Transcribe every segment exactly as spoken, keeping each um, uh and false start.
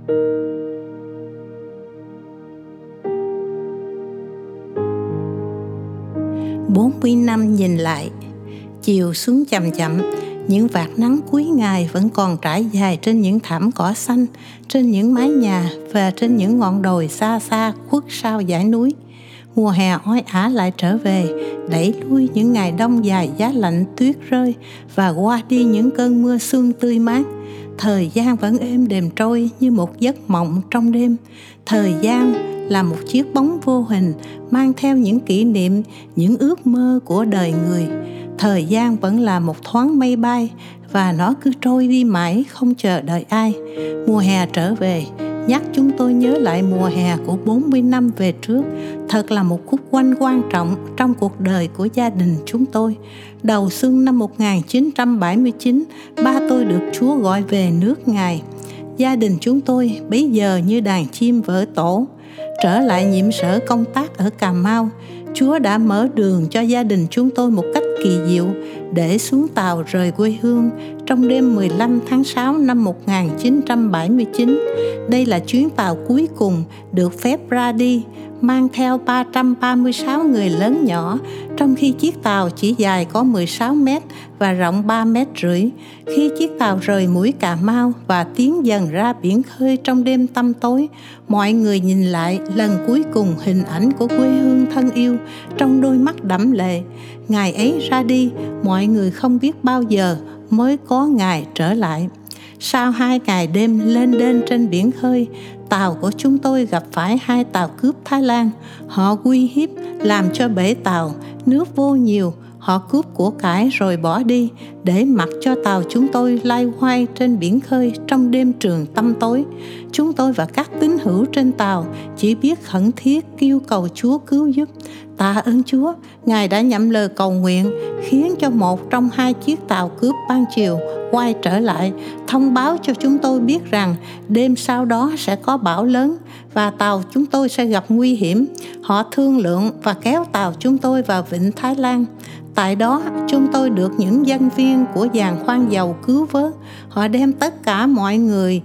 bốn mươi năm nhìn lại. Chiều xuống chậm chậm, những vạt nắng cuối ngày vẫn còn trải dài trên những thảm cỏ xanh, trên những mái nhà và trên những ngọn đồi xa xa khuất sau dãy núi. Mùa hè oi ả lại trở về, đẩy lui những ngày đông dài giá lạnh tuyết rơi và qua đi những cơn mưa sương tươi mát. Thời gian vẫn êm đềm trôi như một giấc mộng trong đêm. Thời gian là một chiếc bóng vô hình mang theo những kỷ niệm, những ước mơ của đời người. Thời gian vẫn là một thoáng mây bay và nó cứ trôi đi mãi không chờ đợi ai. Mùa hè trở về, nhắc chúng tôi nhớ lại mùa hè của bốn mươi năm về trước. Thật là một khúc quanh quan trọng trong cuộc đời của gia đình chúng tôi. Đầu xuân năm một nghìn chín trăm bảy mươi chín, ba tôi được Chúa gọi về nước Ngài. Gia đình chúng tôi bấy giờ như đàn chim vỡ tổ. Trở lại nhiệm sở công tác ở Cà Mau, Chúa đã mở đường cho gia đình chúng tôi một cách kỳ diệu để xuống tàu rời quê hương trong đêm mười lăm tháng sáu năm một nghìn chín trăm bảy mươi chín. Đây là chuyến tàu cuối cùng được phép ra đi, mang theo ba trăm ba mươi sáu người lớn nhỏ, trong khi chiếc tàu chỉ dài có mười sáu mét và rộng ba mét rưỡi. Khi chiếc tàu rời mũi Cà Mau và tiến dần ra biển khơi trong đêm tăm tối, mọi người nhìn lại lần cuối cùng hình ảnh của quê hương thân yêu trong đôi mắt đẫm lệ. Ngày ấy ra đi, mọi người không biết bao giờ mới có ngày trở lại. Sau hai ngày đêm lên đên trên biển khơi, tàu của chúng tôi gặp phải hai tàu cướp Thái Lan. Họ uy hiếp làm cho bể tàu, nước vô nhiều. Họ cướp của cải rồi bỏ đi, để mặc cho tàu chúng tôi lay hoay trên biển khơi trong đêm trường tăm tối. Chúng tôi và các tín hữu trên tàu chỉ biết khẩn thiết kêu cầu Chúa cứu giúp. Tạ ơn Chúa, Ngài đã nhậm lời cầu nguyện, khiến cho một trong hai chiếc tàu cướp ban chiều quay trở lại, thông báo cho chúng tôi biết rằng đêm sau đó sẽ có bão lớn và tàu chúng tôi sẽ gặp nguy hiểm. Họ thương lượng và kéo tàu chúng tôi vào vịnh Thái Lan. Tại đó, chúng tôi được những dân viên của giàn khoan dầu cứu vớt. Họ đem tất cả mọi người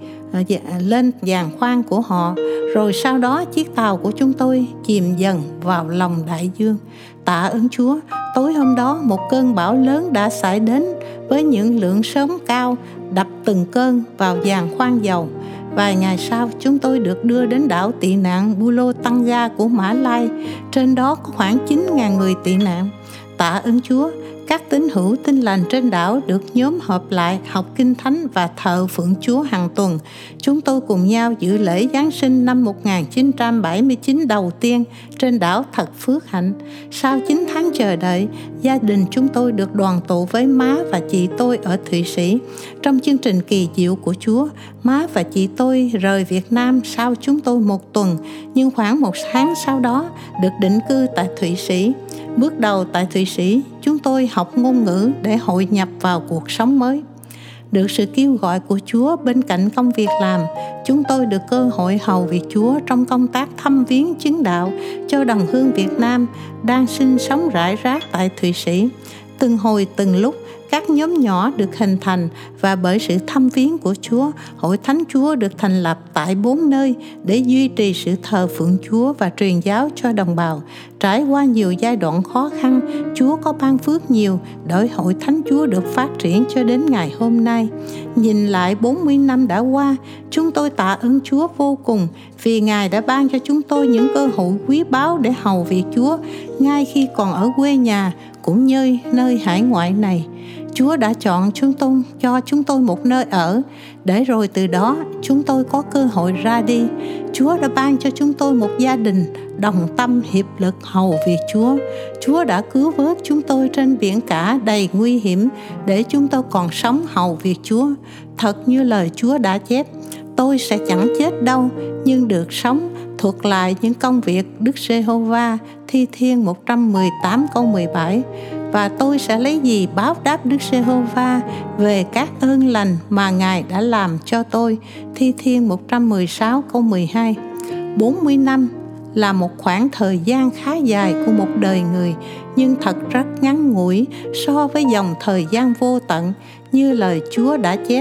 lên giàn khoan của họ, rồi sau đó chiếc tàu của chúng tôi chìm dần vào lòng đại dương. Tạ ơn Chúa, tối hôm đó một cơn bão lớn đã xảy đến với những lượng sóng cao đập từng cơn vào giàn khoan dầu. Vài ngày sau, chúng tôi được đưa đến đảo tị nạn Pulo Tanga của Mã Lai. Trên đó có khoảng chín nghìn người tị nạn. Tạ ơn Chúa, các tín hữu tin lành trên đảo được nhóm họp lại học kinh thánh và thờ phượng Chúa hàng tuần. Chúng tôi cùng nhau dự lễ Giáng sinh năm một nghìn chín trăm bảy mươi chín đầu tiên trên đảo thật phước hạnh. Sau chín tháng chờ đợi, gia đình chúng tôi được đoàn tụ với má và chị tôi ở Thụy Sĩ. Trong chương trình kỳ diệu của Chúa, má và chị tôi rời Việt Nam sau chúng tôi một tuần, nhưng khoảng một tháng sau đó được định cư tại Thụy Sĩ. Bước đầu tại Thụy Sĩ, chúng tôi học ngôn ngữ để hội nhập vào cuộc sống mới. Được sự kêu gọi của Chúa bên cạnh công việc làm, chúng tôi được cơ hội hầu việc Chúa trong công tác thăm viếng chứng đạo cho đồng hương Việt Nam đang sinh sống rải rác tại Thụy Sĩ. Từng hồi từng lúc, các nhóm nhỏ được hình thành và bởi sự thăm viếng của Chúa, Hội Thánh Chúa được thành lập tại bốn nơi để duy trì sự thờ phượng Chúa và truyền giáo cho đồng bào. Trải qua nhiều giai đoạn khó khăn, Chúa có ban phước nhiều để Hội Thánh Chúa được phát triển cho đến ngày hôm nay. Nhìn lại bốn mươi năm đã qua, chúng tôi tạ ơn Chúa vô cùng vì Ngài đã ban cho chúng tôi những cơ hội quý báu để hầu việc Chúa ngay khi còn ở quê nhà cũng như nơi hải ngoại này. Chúa đã chọn chúng tôi cho chúng tôi một nơi ở, để rồi từ đó chúng tôi có cơ hội ra đi. Chúa đã ban cho chúng tôi một gia đình đồng tâm hiệp lực hầu việc Chúa. Chúa đã cứu vớt chúng tôi trên biển cả đầy nguy hiểm để chúng tôi còn sống hầu việc Chúa. Thật như lời Chúa đã chép, tôi sẽ chẳng chết đâu nhưng được sống, thuật lại những công việc Đức Giê-hô-va. Thi Thiên một trăm mười tám câu mười bảy. Và tôi sẽ lấy gì báo đáp Đức Giê-hô-va về các ơn lành mà Ngài đã làm cho tôi. Thi Thiên một trăm mười sáu câu mười hai. bốn mươi năm là một khoảng thời gian khá dài của một đời người, nhưng thật rất ngắn ngủi so với dòng thời gian vô tận. Như lời Chúa đã chép,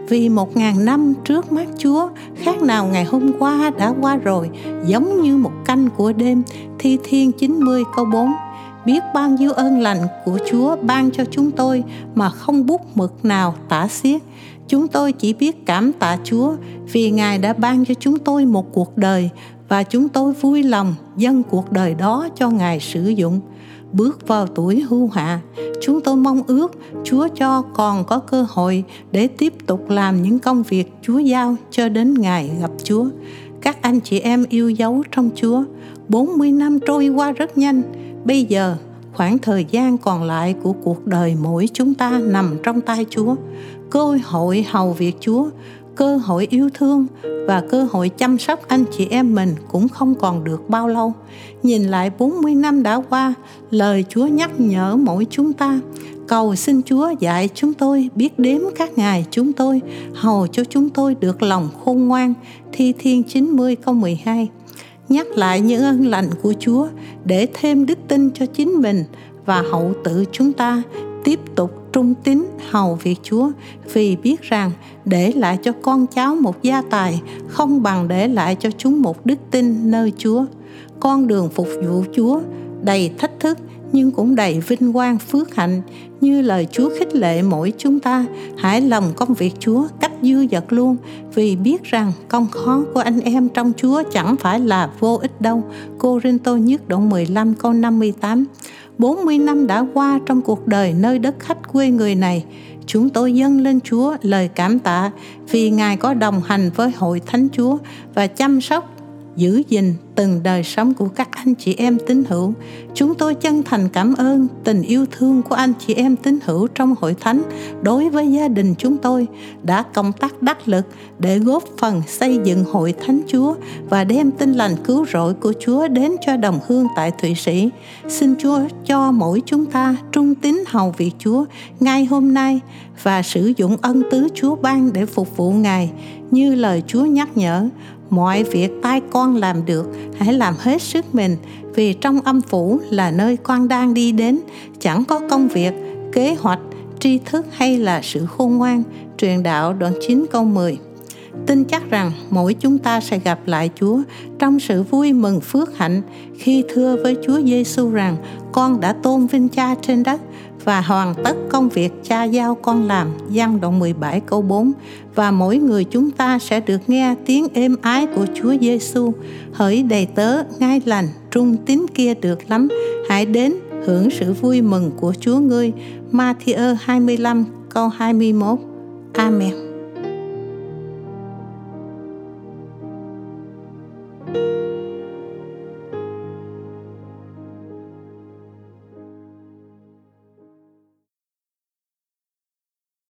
vì một ngàn năm trước mắt Chúa khác nào ngày hôm qua đã qua rồi, giống như một canh của đêm. Thi Thiên chín mươi câu bốn. Biết bao nhiêu ơn lành của Chúa ban cho chúng tôi mà không bút mực nào tả xiết. Chúng tôi chỉ biết cảm tạ Chúa vì Ngài đã ban cho chúng tôi một cuộc đời, và chúng tôi vui lòng dâng cuộc đời đó cho Ngài sử dụng. Bước vào tuổi hưu hạ, chúng tôi mong ước Chúa cho còn có cơ hội để tiếp tục làm những công việc Chúa giao cho đến ngày gặp Chúa. Các anh chị em yêu dấu trong Chúa, bốn mươi năm trôi qua rất nhanh. Bây giờ, khoảng thời gian còn lại của cuộc đời mỗi chúng ta nằm trong tay Chúa. Cơ hội hầu việc Chúa, cơ hội yêu thương và cơ hội chăm sóc anh chị em mình cũng không còn được bao lâu. Nhìn lại bốn mươi năm đã qua, lời Chúa nhắc nhở mỗi chúng ta. Cầu xin Chúa dạy chúng tôi biết đếm các ngày chúng tôi, hầu cho chúng tôi được lòng khôn ngoan. Thi Thiên chín mươi câu mười hai. Nhắc lại những ơn lành của Chúa để thêm đức tin cho chính mình và hậu tự chúng ta tiếp tục trung tín hầu việc Chúa, vì biết rằng để lại cho con cháu một gia tài không bằng để lại cho chúng một đức tin nơi Chúa. Con đường phục vụ Chúa đầy thách thức nhưng cũng đầy vinh quang phước hạnh. Như lời Chúa khích lệ mỗi chúng ta, hãy lòng công việc Chúa cách dư dật luôn, vì biết rằng công khó của anh em trong Chúa chẳng phải là vô ích đâu. Cô-rinh-tô nhất đoạn mười lăm câu năm mươi tám. bốn mươi năm đã qua trong cuộc đời nơi đất khách quê người này. Chúng tôi dâng lên Chúa lời cảm tạ vì Ngài có đồng hành với hội thánh Chúa và chăm sóc, giữ gìn từng đời sống của các anh chị em tín hữu. Chúng tôi chân thành cảm ơn tình yêu thương của anh chị em tín hữu trong hội thánh đối với gia đình chúng tôi, đã cộng tác đắc lực để góp phần xây dựng hội thánh Chúa và đem tin lành cứu rỗi của Chúa đến cho đồng hương tại Thụy Sĩ. Xin Chúa cho mỗi chúng ta trung tín hầu việc Chúa ngay hôm nay và sử dụng ân tứ Chúa ban để phục vụ Ngài. Như lời Chúa nhắc nhở, mọi việc tay con làm được, hãy làm hết sức mình, vì trong âm phủ là nơi con đang đi đến, chẳng có công việc, kế hoạch, tri thức hay là sự khôn ngoan. Truyền đạo đoạn chín câu mười. Tin chắc rằng mỗi chúng ta sẽ gặp lại Chúa trong sự vui mừng phước hạnh khi thưa với Chúa Giêsu rằng con đã tôn vinh Cha trên đất và hoàn tất công việc Cha giao con làm. Giăng đoạn mười bảy câu bốn. Và mỗi người chúng ta sẽ được nghe tiếng êm ái của Chúa Giêsu: hỡi đầy tớ ngay lành trung tín kia được lắm, hãy đến hưởng sự vui mừng của Chúa ngươi. Ma-thi-ơ hai mươi lăm câu hai mươi mốt. Amen.